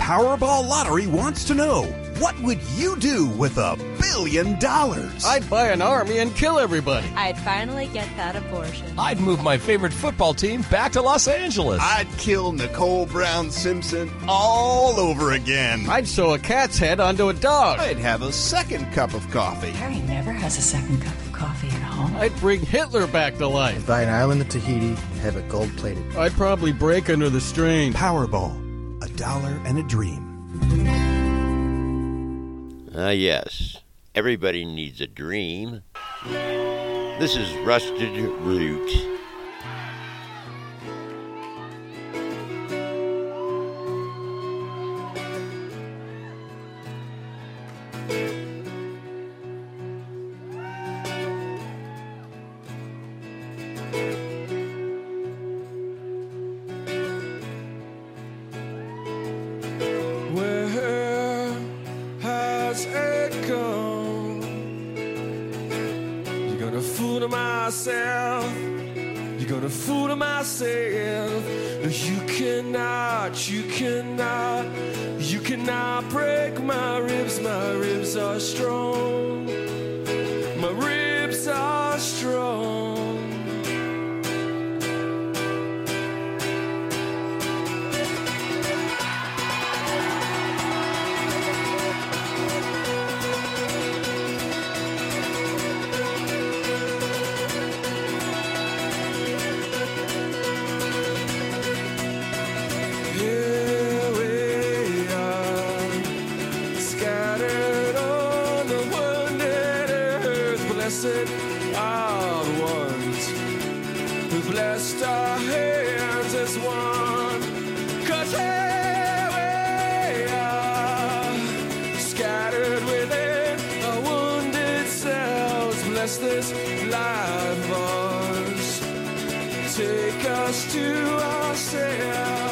Powerball Lottery wants to know, what would you do with $1 billion? I'd buy an army and kill everybody. I'd finally get that abortion. I'd move my favorite football team back to Los Angeles. I'd kill Nicole Brown Simpson all over again. I'd sew a cat's head onto a dog. I'd have a second cup of coffee. Harry never has a second cup of coffee at home. I'd bring Hitler back to life. Buy an island of Tahiti, have it gold-plated. I'd probably break under the strain. Powerball, $1 and a dream. Yes, everybody needs a dream. This is Rusted Root. You cannot break my ribs are strong, my ribs are strong. Are the ones who blessed our hands as one. 'Cause here we are, scattered within our wounded selves. Bless this life of ours, take us to ourselves.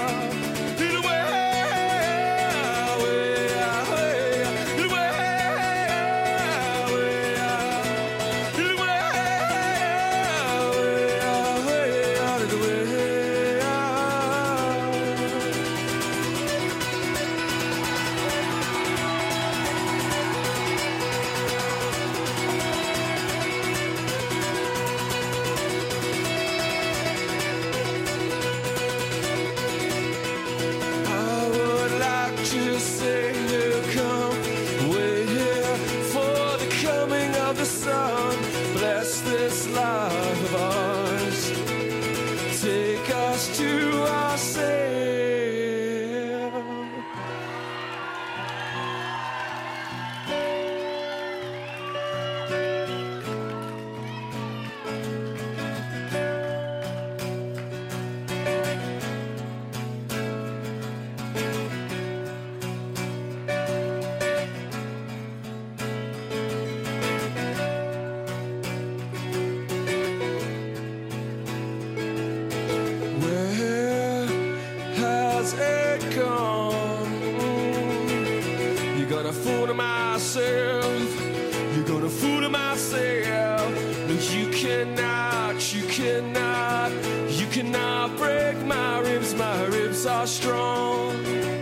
Are strong.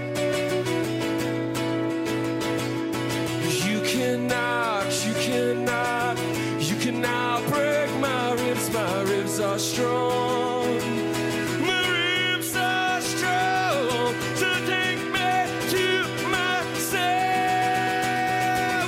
You cannot break my ribs are strong. My ribs are strong, so take me to myself.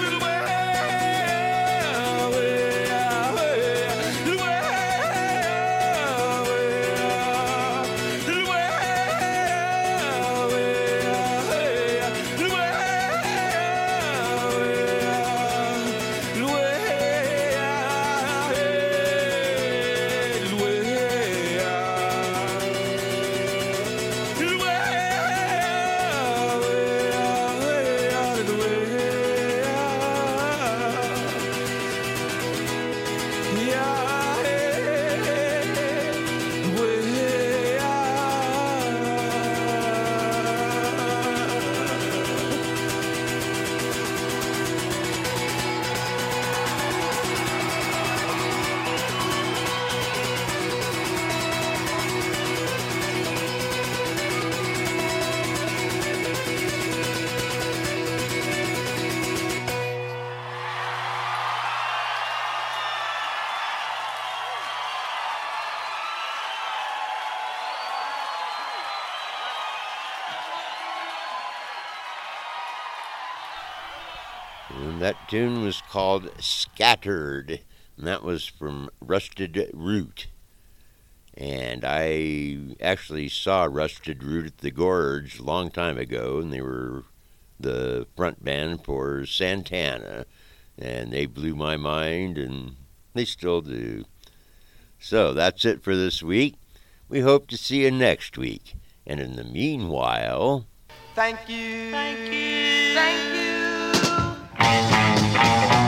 And that tune was called Scattered, and that was from Rusted Root. And I actually saw Rusted Root at the Gorge a long time ago, and they were the front band for Santana, and they blew my mind, and they still do. So that's it for this week. We hope to see you next week. And in the meanwhile... Thank you. Thank you. Thank you.